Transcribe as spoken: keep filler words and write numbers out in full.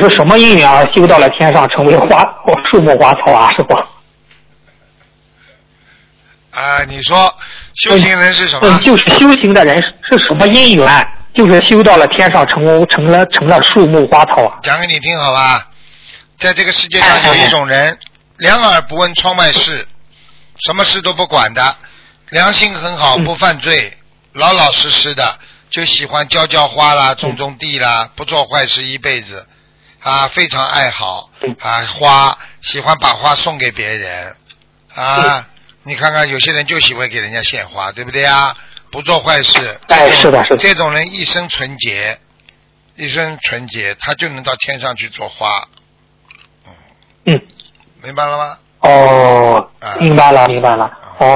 是什么因缘而修到了天上，成为花树木花草啊，师傅？ 啊，你说修行人是什么？ 嗯，就是修行的人是什么因缘，就是修到了天上，成成了成了树木花草啊。 讲给你听好吧。在这个世界上有一种人，两耳不闻窗外事，什么事都不管的，良心很好，不犯罪，老老实实的，就喜欢浇浇花啦，种种地啦，不做坏事一辈子啊，非常爱好啊花，喜欢把花送给别人啊。你看看有些人就喜欢给人家献花，对不对啊？不做坏事， 哎，是的，是的。 这种人一生纯洁，一生纯洁，他就能到天上去做花。 嗯， 明白了吗？ 哦，明白了，明白了。哦，